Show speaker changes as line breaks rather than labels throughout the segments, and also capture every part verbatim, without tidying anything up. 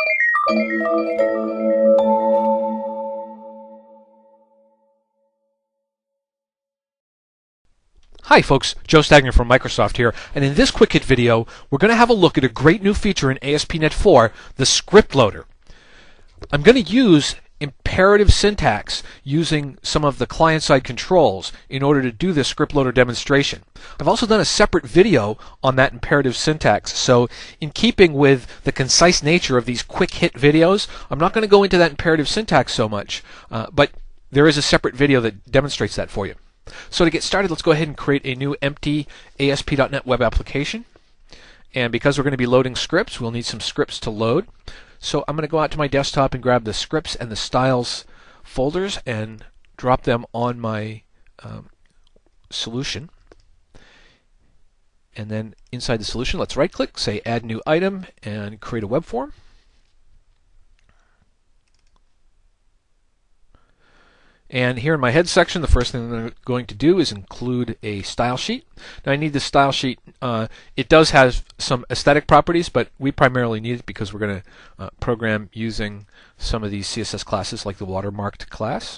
Hi folks, Joe Stagner from Microsoft here, and in this quick hit video we're going to have a look at a great new feature in A S P dot net four, the script loader. I'm going to use imperative syntax using some of the client-side controls in order to do this script loader demonstration. I've also done a separate video on that imperative syntax, so in keeping with the concise nature of these quick hit videos, I'm not going to go into that imperative syntax so much, uh, but there is a separate video that demonstrates that for you. So to get started, let's go ahead and create a new empty A S P dot net web application. And because we're going to be loading scripts, we'll need some scripts to load. So I'm going to go out to my desktop and grab the scripts and the styles folders and drop them on my um, solution. And then inside the solution, let's right click, say add new item, and create a web form. And here in my head section, the first thing I'm going to do is include a style sheet. Now I need this style sheet. Uh, it does have some aesthetic properties, but we primarily need it because we're going to uh, program using some of these C S S classes like the watermarked class.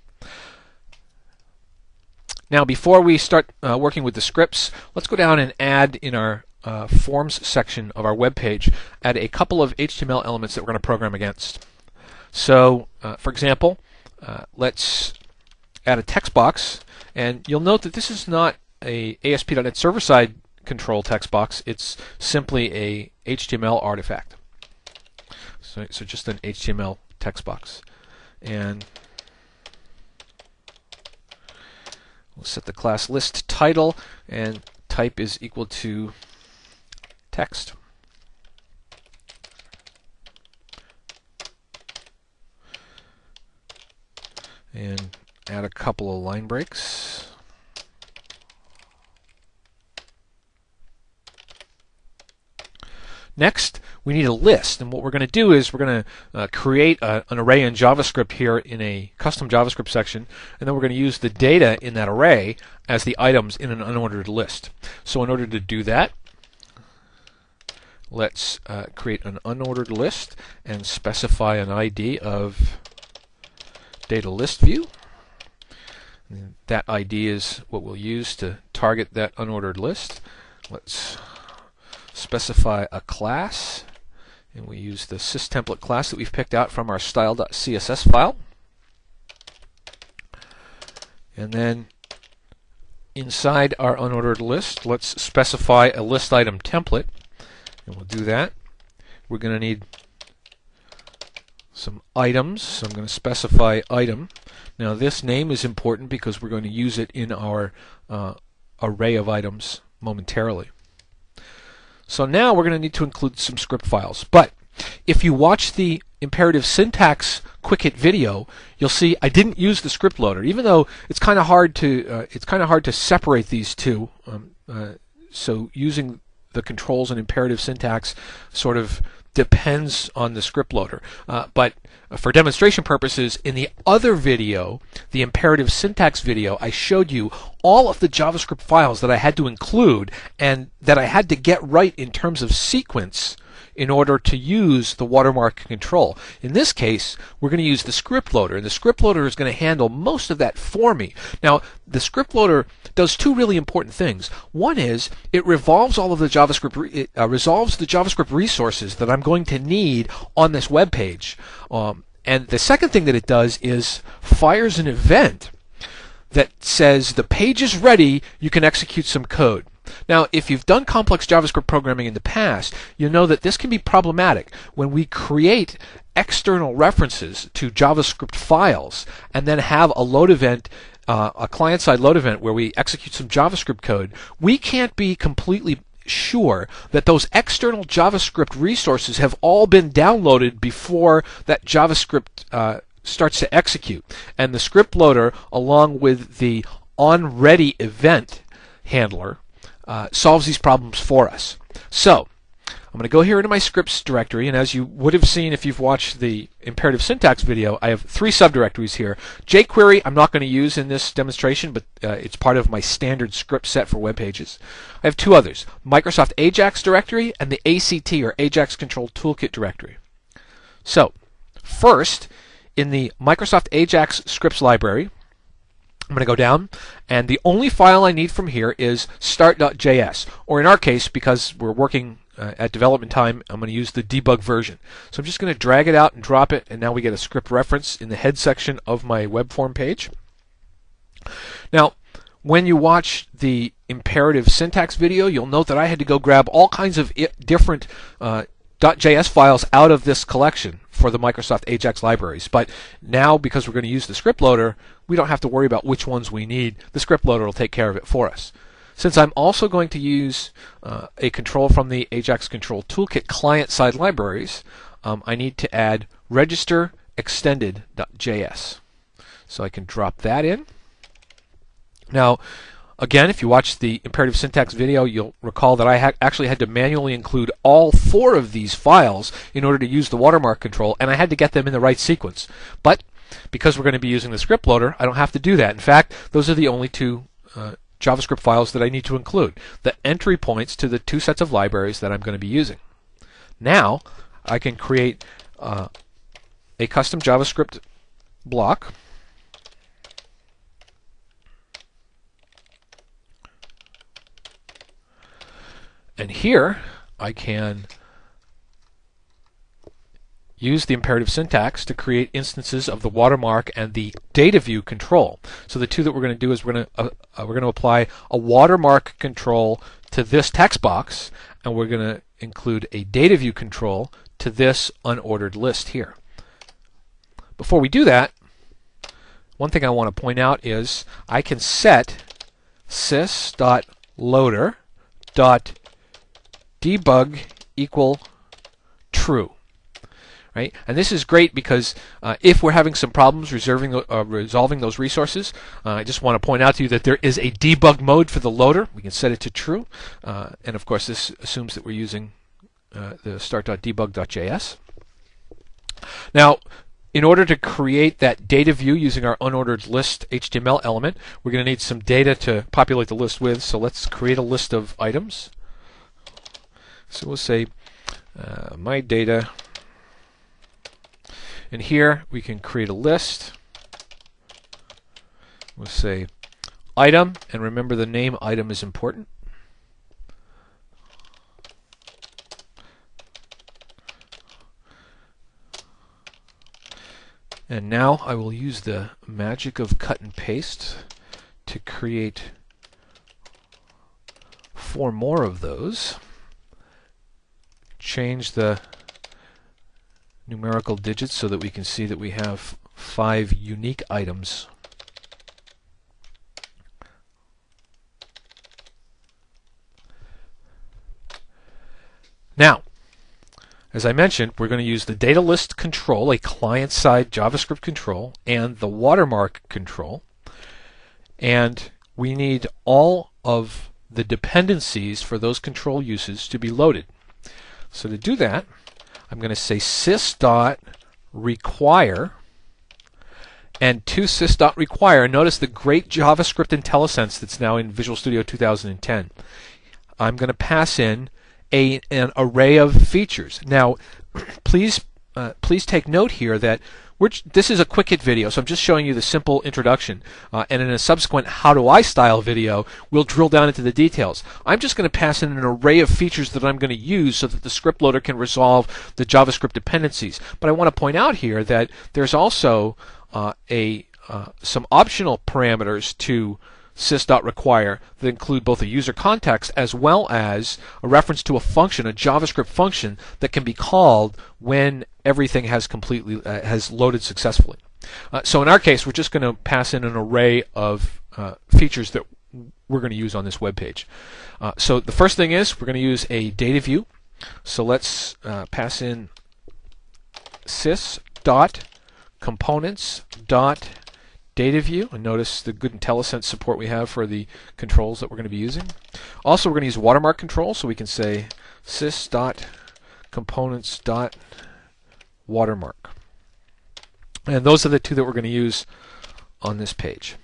Now before we start uh, working with the scripts, let's go down and add in our uh, forms section of our web page, add a couple of H T M L elements that we're going to program against. So uh, for example, Uh, let's add a text box, and you'll note that this is not a A S P dot net server-side control text box. It's simply a H T M L artifact. So, so just an H T M L text box. And we'll set the class list title, and type is equal to text. And add a couple of line breaks. Next, we need a list, and what we're going to do is we're going to uh, create a, an array in JavaScript here in a custom JavaScript section, and then we're going to use the data in that array as the items in an unordered list. So in order to do that, let's uh, create an unordered list and specify an I D of data list view. And that I D is what we'll use to target that unordered list. Let's specify a class, and we use the systemplate class that we've picked out from our style dot C S S file. And then inside our unordered list, let's specify a list item template, and we'll do that. We're going to need some items, so I'm going to specify item. Now this name is important because we're going to use it in our uh, array of items momentarily. So now we're going to need to include some script files, but if you watch the imperative syntax quick hit video, you'll see I didn't use the script loader, even though it's kind of hard to uh, it's kind of hard to separate these two. Um, uh, so using the controls and imperative syntax sort of depends on the script loader. Uh, but for demonstration purposes, in the other video, the imperative syntax video, I showed you all of the JavaScript files that I had to include and that I had to get right in terms of sequence in order to use the watermark control. In this case, we're going to use the script loader, and the script loader is going to handle most of that for me. Now, the script loader does two really important things. One is it revolves all of the JavaScript, it uh, resolves the JavaScript resources that I'm going to need on this web page. Um, and the second thing that it does is fires an event that says the page is ready, you can execute some code. Now, if you've done complex JavaScript programming in the past, you know that this can be problematic. When we create external references to JavaScript files and then have a load event, uh, a client-side load event where we execute some JavaScript code, we can't be completely sure that those external JavaScript resources have all been downloaded before that JavaScript uh, starts to execute. And the script loader, along with the onReady event handler, Uh, solves these problems for us. So I'm going to go here into my scripts directory, and as you would have seen if you've watched the imperative syntax video, I have three subdirectories here. jQuery I'm not going to use in this demonstration, but uh, it's part of my standard script set for web pages. I have two others, Microsoft Ajax directory and the A C T or Ajax Control Toolkit directory. So first, in the Microsoft Ajax scripts library, I'm going to go down, and the only file I need from here is start.js, or in our case, because we're working uh, at development time, I'm going to use the debug version. So I'm just going to drag it out and drop it, and now we get a script reference in the head section of my web form page. Now, when you watch the imperative syntax video, you'll note that I had to go grab all kinds of I- different uh, .js files out of this collection for the Microsoft Ajax libraries. But now, because we're going to use the script loader, we don't have to worry about which ones we need. The script loader will take care of it for us. Since I'm also going to use uh, a control from the Ajax Control Toolkit client-side libraries, um, I need to add register extended.js. So I can drop that in. Now, again, if you watch the imperative syntax video, you'll recall that I ha- actually had to manually include all four of these files in order to use the watermark control, and I had to get them in the right sequence. But because we're going to be using the script loader, I don't have to do that. In fact, those are the only two uh, JavaScript files that I need to include, the entry points to the two sets of libraries that I'm going to be using. Now, I can create uh, a custom JavaScript block. And here I can use the imperative syntax to create instances of the watermark and the data view control. So the two that we're going to do is we're going to uh, uh, we're going to apply a watermark control to this text box, and we're going to include a data view control to this unordered list here. Before we do that, one thing I want to point out is I can set sys.loader.debug equal true. Right? And this is great because uh, if we're having some problems reserving, uh, resolving those resources, uh, I just want to point out to you that there is a debug mode for the loader. We can set it to true. Uh, and of course, this assumes that we're using uh, the start.debug.js. Now, in order to create that data view using our unordered list H T M L element, we're going to need some data to populate the list with. So let's create a list of items. So we'll say uh, my data. And here we can create a list. We'll say item, and remember the name item is important. And now I will use the magic of cut and paste to create four more of those. Change the numerical digits so that we can see that we have five unique items. Now, as I mentioned, we're going to use the data list control, a client-side JavaScript control, and the watermark control. And we need all of the dependencies for those control uses to be loaded. So to do that, I'm going to say sys.require, and to sys.require, notice the great JavaScript IntelliSense that's now in Visual Studio two thousand ten. I'm going to pass in a, an array of features. Now, please, uh, please take note here that we're, this is a quick hit video, so I'm just showing you the simple introduction. Uh, and in a subsequent How Do I Style video, we'll drill down into the details. I'm just going to pass in an array of features that I'm going to use so that the script loader can resolve the JavaScript dependencies. But I want to point out here that there's also uh, a uh, some optional parameters to sys.require that include both a user context as well as a reference to a function, a JavaScript function that can be called when everything has completely uh, has loaded successfully. Uh, so in our case, we're just going to pass in an array of uh, features that we're going to use on this web page. Uh, so the first thing is we're going to use a data view. So let's uh, pass in sys.components.data view, and notice the good IntelliSense support we have for the controls that we're going to be using. Also, we're going to use watermark control, so we can say sys.components.watermark. And those are the two that we're going to use on this page.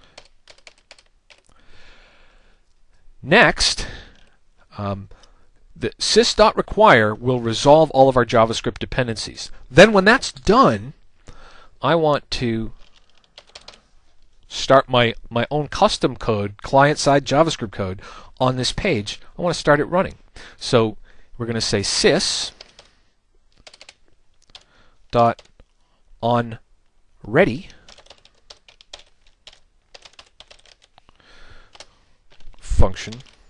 Next, um, the sys.require will resolve all of our JavaScript dependencies. Then when that's done, I want to start my, my own custom code, client-side JavaScript code on this page. I want to start it running. So we're going to say sys dot on ready function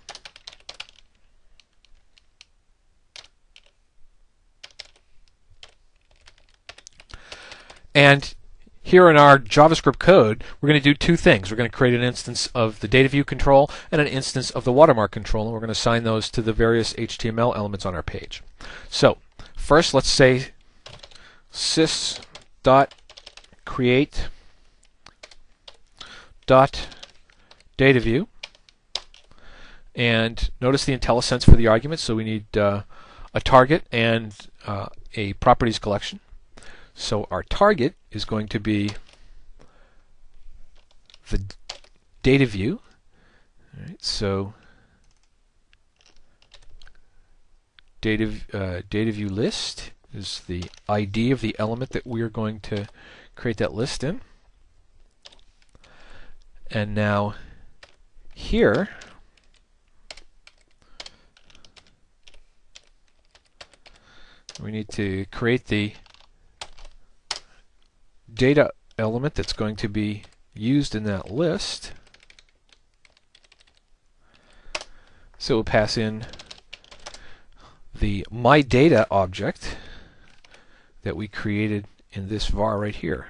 and here in our JavaScript code, we're going to do two things. We're going to create an instance of the data view control and an instance of the watermark control, and we're going to assign those to the various H T M L elements on our page. So first, let's say sys dot create dot data view, and notice the IntelliSense for the arguments. So we need uh, a target and uh, a properties collection. So our target is going to be the data view. All right, so data uh, data view list is the I D of the element that we're going to create that list in. And now here we need to create the data element that's going to be used in that list. So we'll pass in the myData object that we created in this var right here.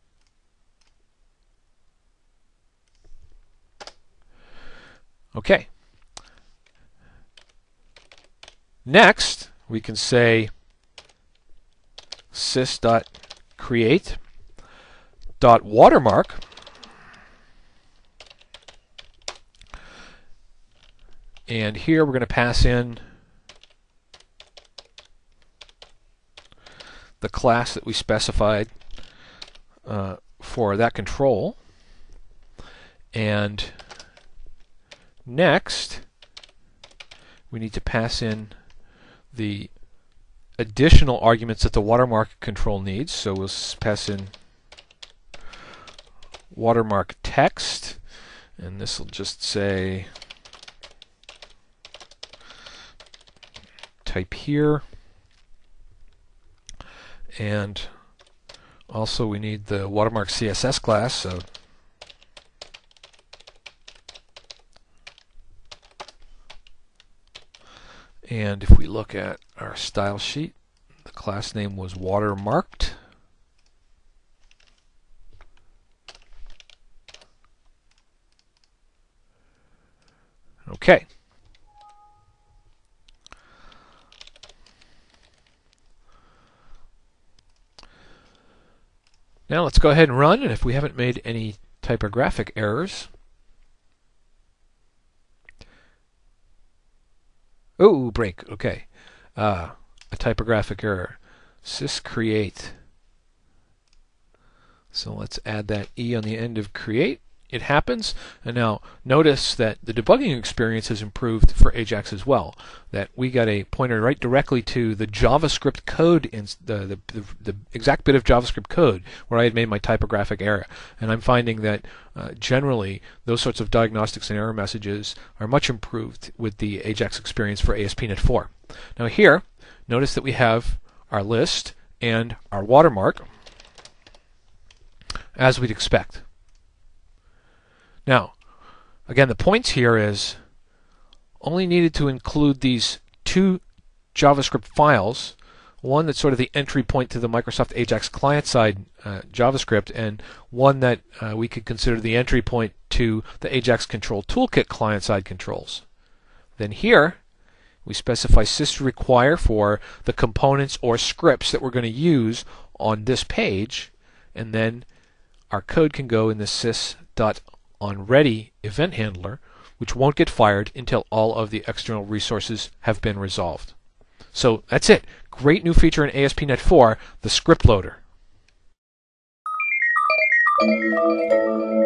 Okay. Next, we can say sys.create dot watermark and here we're going to pass in the class that we specified uh, for that control. And next we need to pass in the additional arguments that the watermark control needs. So we'll pass in watermark text, and this will just say type here, and also we need the watermark C S S class. So and if we look at our style sheet, the class name was watermarked. Okay. Now let's go ahead and run, and if we haven't made any typographic errors. Oh, break. Okay. Uh, a typographic error. Sys create. So let's add that E on the end of create. It happens, and now notice that the debugging experience has improved for Ajax as well. That we got a pointer right directly to the JavaScript code, in the, the, the exact bit of JavaScript code where I had made my typographic error. And I'm finding that uh, generally those sorts of diagnostics and error messages are much improved with the Ajax experience for A S P dot NET four. Now here, notice that we have our list and our watermark, as we'd expect. Now, again, the point here is only needed to include these two JavaScript files, one that's sort of the entry point to the Microsoft Ajax client-side uh, JavaScript, and one that uh, we could consider the entry point to the Ajax Control Toolkit client-side controls. Then here, we specify sys.require for the components or scripts that we're going to use on this page, and then our code can go in the sys.onReady event handler, which won't get fired until all of the external resources have been resolved. So that's it. Great new feature in A S P dot NET four, the script loader.